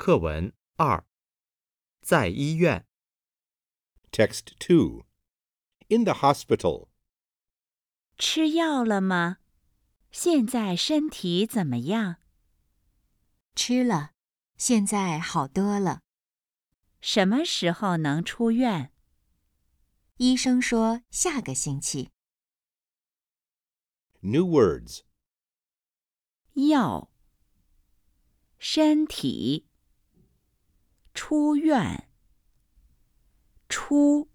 课文2，在医院。 Text 2. In the hospital. 吃药了吗？现在身体怎么样？ 吃了，现在好多了。 什么时候能出院？ 医生说下个星期。 New words. 药，身体，出院，出